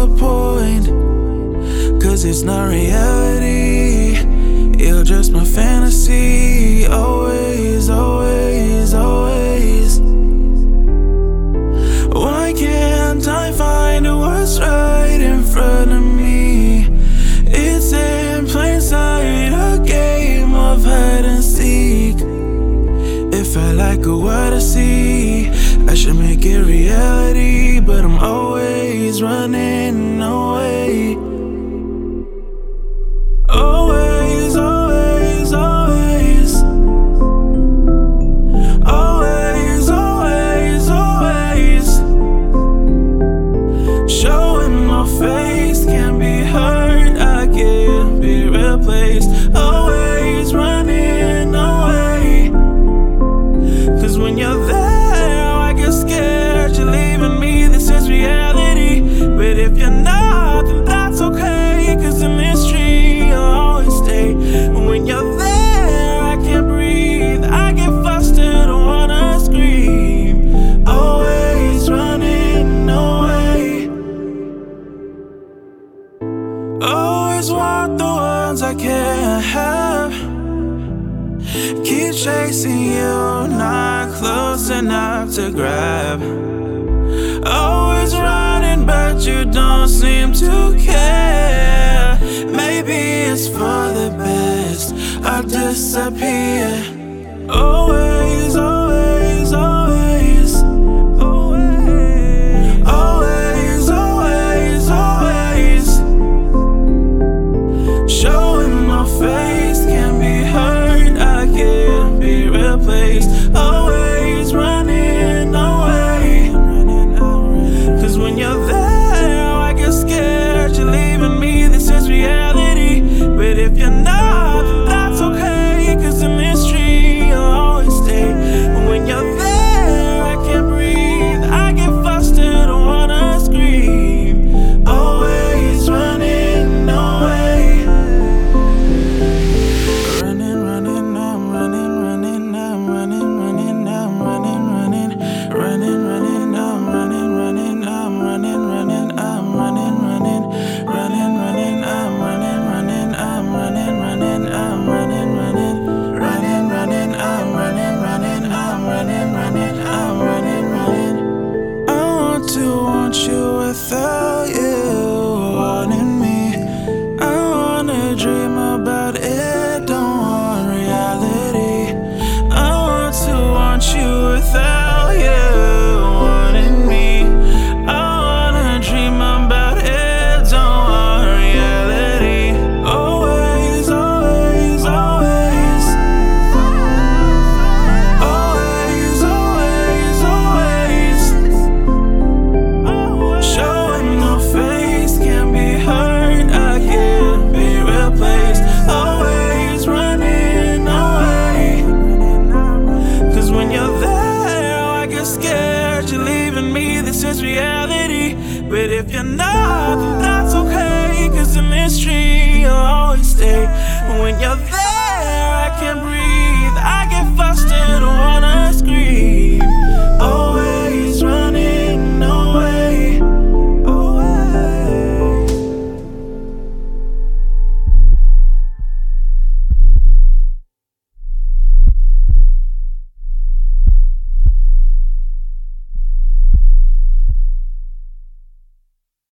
point, 'cause it's not reality. You're just my fantasy, always, always, always. Why can't I find what's right in front of me? It's in plain sight, a game of hide and seek. If I like what I see, I should make it reality, but I'm always running away. Always, always, always. Always, always, always. Showing my face can be hurt, I can't be replaced. Always running away, 'cause when you're there I get scared you're leaving me. This is reality, but if you're not, then that's okay, 'cause in this tree I'll always stay. When you're there I can't breathe, I get flustered, I wanna scream. Always running away. Always want the ones I can't have. Keep chasing you, not close enough to grab. Always running, but you don't seem to care. Maybe it's for the best, I'll disappear. Always, always, always. Always, always, always, always. Showing my face can be hurt, I can't be replaced. Always running away, 'cause when you're there I get scared you're leaving me. This is reality, but if you're not, then that's okay, 'cause in this tree I'll always stay. When you're there I can't breathe, I get flustered, I wanna scream. Always running away. Running, running, I'm running, running, I'm running, running, I'm running, running, running, running, I'm running, running, I'm running, running, I'm running, running, running, running, I'm running, running, I'm running, running, I'm running, running, running, running, I'm running, running, I'm running, running, I'm running, running. I want you without you wanting me. I wanna dream about it, don't want reality. I want you without you wanting me. I wanna dream about it, don't want reality. Always, always, always. Always, always, always. Showing my face can be hurt, I can't be replaced. Always running away, 'cause when you're there I get scared you're leaving me. This is reality, but if you're not, then that's okay, 'cause in this tree I'll always stay. When you're there I can't breathe,